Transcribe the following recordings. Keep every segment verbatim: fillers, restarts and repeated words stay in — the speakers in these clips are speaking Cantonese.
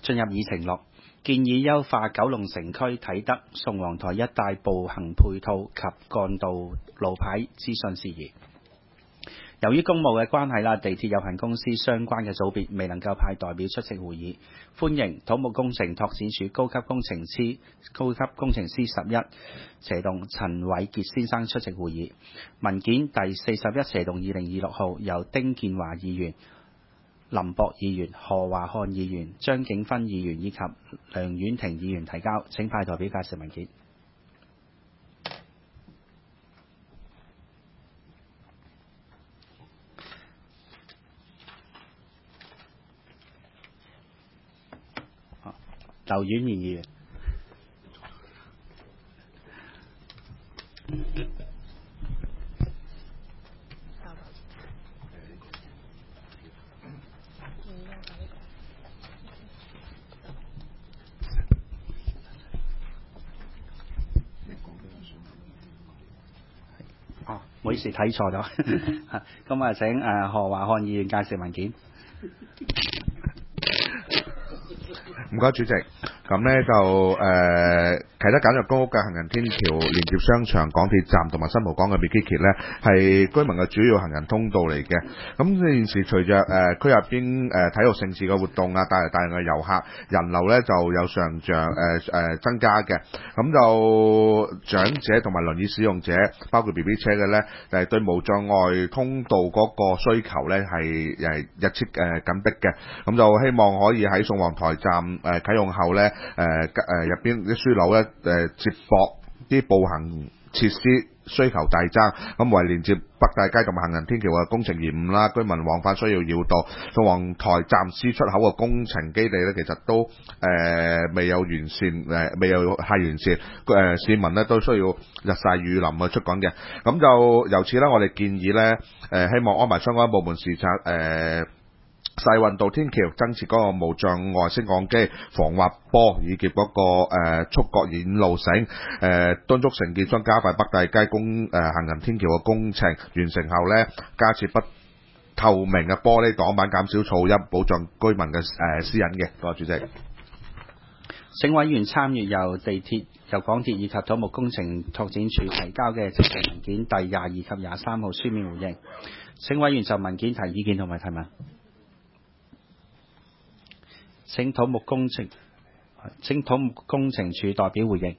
進入議程錄，建議優化九龍城區啟德、宋皇臺一帶步行配套及幹道路牌資訊事宜。由於公務嘅關係啦，地鐵有限公司相關嘅組別未能夠派代表出席會議，歡迎土木工程拓展署高級工程師高級工程師十一蛇洞陳偉傑先生出席會議。文件第四十一蛇洞二零二六號由丁建華議員、林博議員、何華漢議員、張景芬議員以及梁婉婷議員提交，請派代表介紹文件。劉婉儀議員。哦，唔好意思，睇錯咗。咁啊，請誒何華漢議員介紹文件。 唔該，主席。咁呢就誒、呃、啟德簡約公屋嘅行人天橋連接商場、港鐵站同埋新蒲崗嘅 Bikiki 呢係居民嘅主要行人通道嚟嘅。咁現時隨着誒、呃、區入邊誒體育盛事嘅活動啊，帶嚟大量嘅遊客，人流呢就有上漲誒誒增加嘅。咁就長者同埋輪椅使用者，包括 B B 車嘅呢，誒對無障礙通道嗰個需求呢係係日趨誒緊迫嘅。咁就希望可以喺宋皇臺站誒啟用後呢。誒誒入邊啲樞紐咧誒接駁啲步行設施需求大增，咁為連接北大街同埋行人天橋嘅工程延誤啦，居民往返需要繞道。宋皇臺站 C 出口嘅工程基地咧，其實都誒、呃、未有完善，誒、呃、未有太完善，誒、呃、市民咧都需要日曬雨淋去出港嘅。咁就由此咧，我哋建議咧誒、呃、希望安排相關部門視察誒。呃世運道天橋增設嗰個無障礙升降機、防滑坡以及嗰、那個誒觸覺引路繩，誒、呃、敦促承建商加快北大街公誒、呃、行人天橋嘅工程完成後咧，加設不透明嘅玻璃擋板，減少噪音，保障居民嘅誒、呃、私隱嘅。多謝主席。 請委員參閱由地鐵、由港鐵以及土木工程拓展署提交嘅直程文件第廿二及廿三號書面回應。請委員就文件提意見同埋提問。請土木工程請土木工程署代表回應。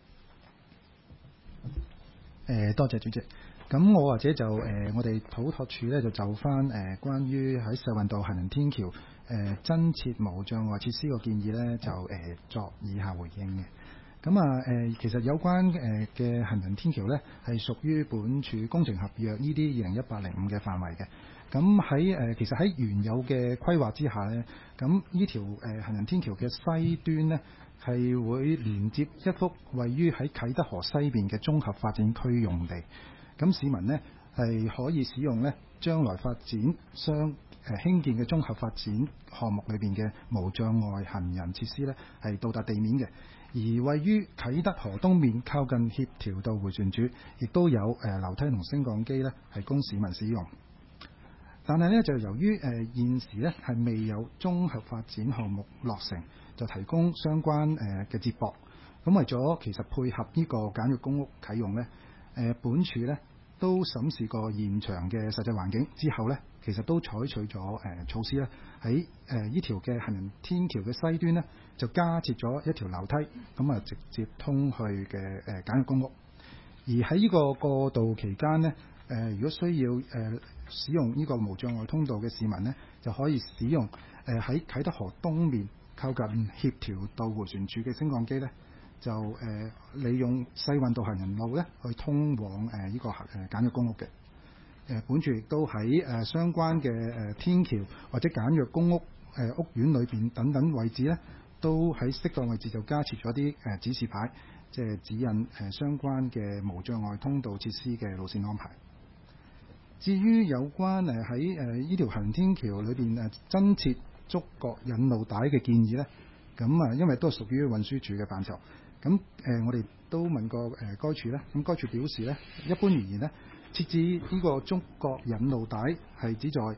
誒，多謝主席。咁我或者就誒、呃，我哋土拓署咧就就翻誒、呃，關於喺世運道行人天橋誒、呃、增設無障礙設施個建議咧，就誒、呃、作以下回應嘅。咁啊誒，其實有關誒嘅、呃、行人天橋咧，係屬於本署工程合約呢啲二零一八零五嘅範圍嘅。咁喺誒，其實喺原有嘅規劃之下咧，咁呢條誒、呃、行人天橋嘅西端咧，係會連接一幅位於喺啟德河西邊嘅綜合發展區用地。咁市民呢係可以使用呢將來發展商誒興建嘅綜合發展項目裏邊嘅無障礙行人設施呢係到達地面嘅。而位於啟德河東面靠近協調道迴旋處，亦都有誒樓梯同升降機呢係供市民使用。但係咧，就由於誒、呃、現時咧係未有綜合發展項目落成，就提供相關誒嘅、呃、接駁。咁為咗其實配合呢個簡約公屋啟用咧，誒、呃、本署咧都審視過現場嘅實際環境之後咧，其實都採取咗誒、呃、措施咧，喺誒呢條嘅行人天橋嘅西端咧，就加設咗一條樓梯，咁啊直接通去嘅誒、呃、簡約公屋。而喺呢個過渡期間咧，誒、呃、如果需要誒、呃使用呢個無障礙通道嘅市民呢，就可以使用誒喺啟德河東面靠近協調道迴旋處嘅升降機呢，就誒、呃、利用世運道行人路呢去通往誒呢、呃這個誒簡約公屋嘅。誒、呃、本署亦都喺誒、呃、相關嘅誒、呃、天橋或者簡約公屋誒、呃、屋苑裏邊等等位置呢，都喺適當位置就加設咗啲誒指示牌，即係指引誒、呃、相關嘅無障礙通道設施嘅路線安排。至於有關誒喺誒呢條行人天橋裏邊誒增設觸覺引路帶嘅建議呢，咁啊因為都係屬於運輸署嘅範疇，咁誒、呃、我哋都問過誒、呃、該處呢，咁該處表示呢，一般而言呢，設置呢個觸覺引路帶係旨在誒、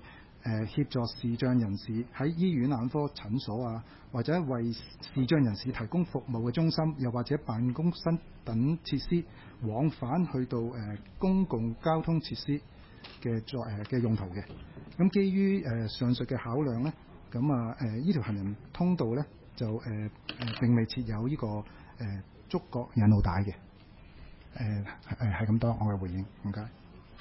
誒協助視障人士喺醫院眼科診所啊，或者為視障人士提供服務嘅中心，又或者辦公室等設施，往返去到誒、呃、公共交通設施嘅作誒嘅用途嘅。咁基於誒、呃、上述嘅考量咧，咁啊誒呢條行人通道咧就誒誒、呃、並未設有呢、這個誒、呃、觸覺引路帶嘅。誒誒係咁多，我嘅回應，唔該。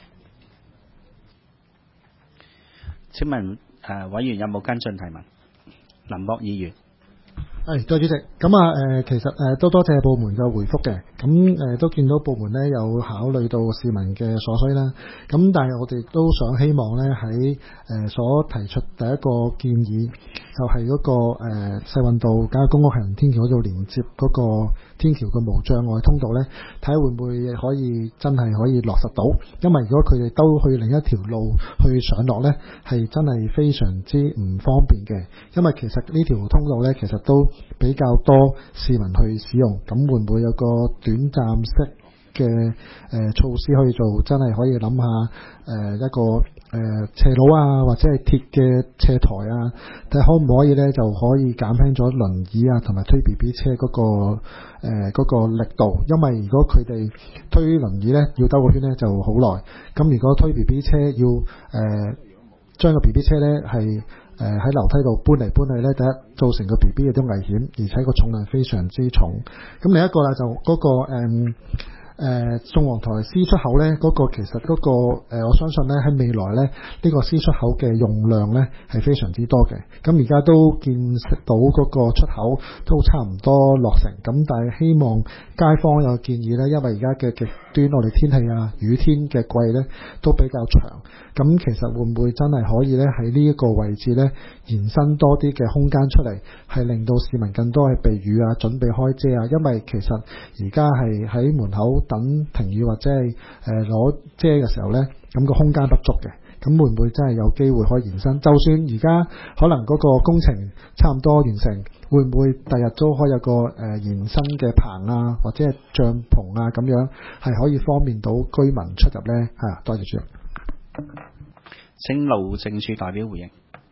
請問誒、呃、委員有冇跟進提問？林博議員。 係，多謝主席。咁啊，誒，其實誒都多謝部門嘅回覆嘅。咁誒都見到部門咧有考慮到市民嘅所需啦。咁但係我哋都想希望咧喺誒所提出第一個建議，就係嗰個誒世運道簡約公屋行人天橋嗰度連接嗰個天橋嘅無障礙通道咧，睇下會唔會可以真係可以落實到。因為如果佢哋都去另一條路去上落咧，係真係非常之唔方便嘅。因為其實呢條通道咧，其實都比較多市民去使用，咁會唔會有個短暫式嘅誒、呃、措施可以做？真係可以諗下誒、呃、一個誒、呃、斜路啊，或者係鐵嘅斜台啊，睇下可唔可以咧就可以減輕咗輪椅啊同埋推 B B 車嗰、那個誒嗰、呃那個力度。因為如果佢哋推輪椅咧要兜個圈咧就好耐，咁如果推 B B 車要誒、呃、將個 B B 車咧係誒喺樓梯度搬嚟搬去咧，第一造成個 B B 有啲危險，而且個重量非常之重。咁另一個啦就嗰、那個誒。嗯誒宋皇臺 C 出口咧，嗰、那個其實嗰、那個、呃、我相信咧喺未來咧，呢、這個 C 出口嘅用量咧係非常之多嘅。咁而家都見識到嗰個出口都差唔多落成。咁但係希望街坊有建議咧，因為而家嘅極端我哋天氣啊，雨天嘅季咧都比較長。咁其實會唔會真係可以咧喺呢一個位置咧延伸多啲嘅空間出嚟，係令到市民更多係避雨啊，準備開遮啊？因為其實而家係喺門口等停雨或者係誒攞遮嘅時候咧，咁個空間不足嘅。咁會唔會真係有機會可以延伸？就算而家可能嗰個工程差唔多完成，會唔會第日都可以有個誒、呃、延伸嘅棚啊，或者係帳篷啊咁樣，係可以方便到居民出入咧？係啊，多謝主席。 請路政署代表回應。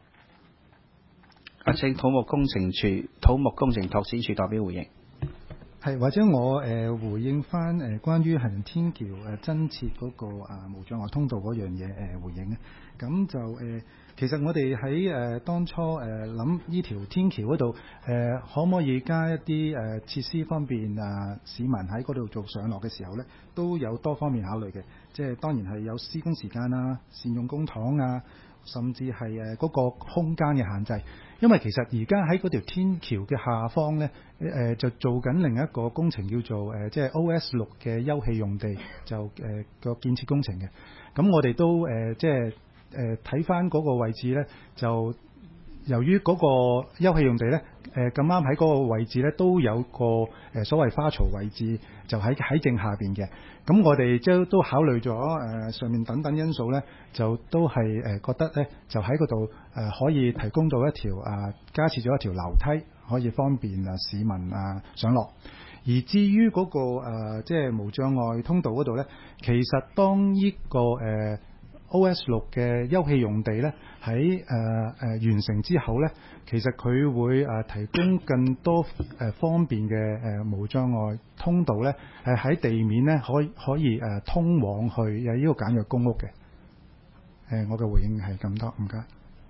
啊，請土木工程處土木工程拓展處代表回應。 係，或者我誒、呃、回應翻誒、呃、關於行人天橋誒增設嗰個啊無障礙通道嗰樣嘢誒、呃、回應咧。咁就誒、呃，其實我哋喺誒當初誒諗呢條天橋嗰度誒，可唔可以加一啲誒、呃、設施方便啊市民喺嗰度做上落嘅時候咧，都有多方面考慮嘅。即係當然係有施工時間啊、善用公帑啊，甚至係誒嗰個空間嘅限制。因為其實而家喺嗰條天橋嘅下方咧，誒、呃、就做緊另一個工程叫做誒、呃、即係 O S 六嘅休憩用地，就誒個、呃、建設工程嘅。咁我哋都誒、呃、即係誒睇翻嗰個位置咧，就由於嗰個休憩用地咧，誒咁啱喺嗰個位置咧都有個誒、呃、所謂花槽位置，就喺喺正下邊嘅。咁我哋即係都考慮咗誒、呃、上面等等因素咧，就都係誒、呃、覺得咧，就喺嗰度誒可以提供到一條啊、呃、加設咗一條樓梯，可以方便啊市民啊上落。而至於嗰、那個、呃、即係無障礙通道嗰度咧，其實當呢、這個誒、呃、O S 六嘅休憩用地咧喺誒誒完成之後咧，其實佢會誒、呃、提供更多誒、呃、方便嘅誒、呃、無障礙通道咧，係喺地面咧可以可以誒、呃、通往去誒呢個簡約公屋嘅。誒、呃，我嘅回應係咁多，唔該。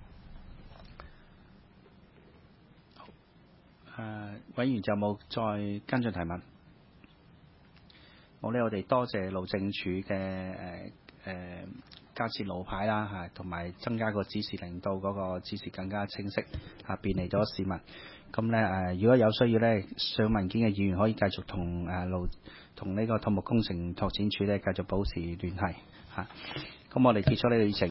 誒、呃，委員就冇再跟進提問。好咧，我哋多謝路政署嘅誒誒加設路牌啦嚇，同埋增加個指示，令到嗰個指示更加清晰嚇，便利咗市民。咁咧誒，如果有需要咧，上文件嘅議員可以繼續同誒路同呢個土木工程拓展處咧繼續保持聯繫嚇。咁我哋結束呢個議程。